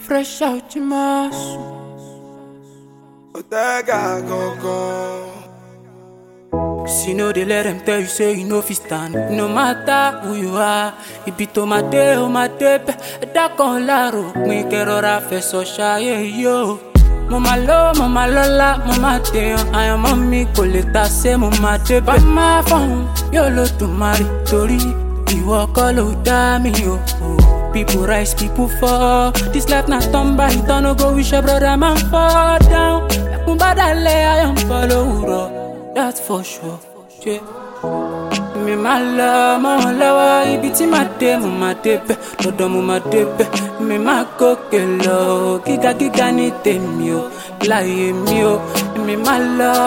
fresh out your mask. Otega go. See, no, they let them tell you, say you know if you stand. No matter who you are, it be to my day, oh my day. That con la ro, me quero rafe so shy, yo. Mama lo, mama lola, mama te, I am on me, coleta se, mama te. By my phone, yo lo to marry, tori. You walk all over me, yo. People rise, people fall. This life not turn by, don't go wish your brother man fall down. Kumbadale, I am follow. That's for sure. Yeah. Me my love, ibi ti ma debe, dodo mo ma debe. Me ma kokelo, giga ni temi o, láyé mi o. Me my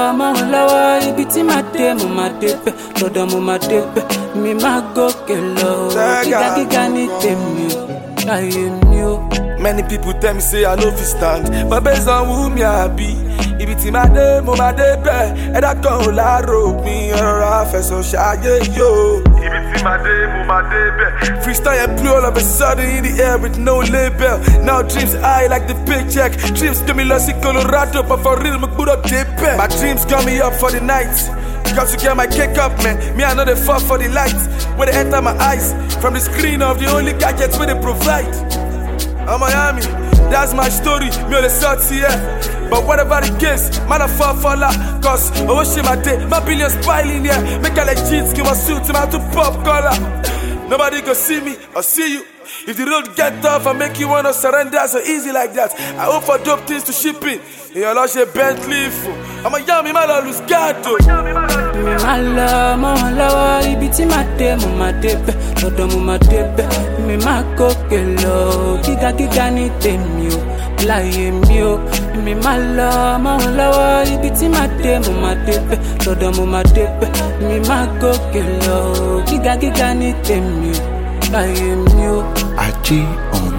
love, ibi ti ma debe, dodo mo ma debe. Me ma kokelo, giga ni temi o, láyé mi o. Many people tell me say I know fi stand, but based on who me I be. Ibi ti ma de mo ma de be, ẹ̀dá kan ò láàárọ̀ mi ọ̀rọ̀ àfẹsọ̀ ṣayé yo. Ibi ti ma de mo ma de be, freestyle and play all of a sudden in the air with no label. Now dreams high like the paycheck, dreams get me lost in Colorado, but for real me gbọ́dọ̀ dey bẹ̀. My dreams got me up for the night. Got to get my cake up, man. Me, I know they fall for the lights when they enter my eyes from the screen of the only gadgets where they provide. I'm Miami, that's my story. Me on the south here, but whatever the case, man I fall for la. Cause I wish my day, my billions piling here. Make all like jeans, give my suit, I'm out to pop collar. Nobody can see me or see you. If the road get tough and make you wanna surrender so easy like that, I hope for dope things to ship in. You'll launch a Bentley. I'm a yummy man, I'll lose gato. Me my love, ibi ti ma debe, dodo mo ma debe. Me ma kokelo, giga ni temi o, láyé mi o. Me my love, ibi ti ma debe, dodo mo ma debe. Me ma kokelo, giga ni temi o, láyé mi o. Aji on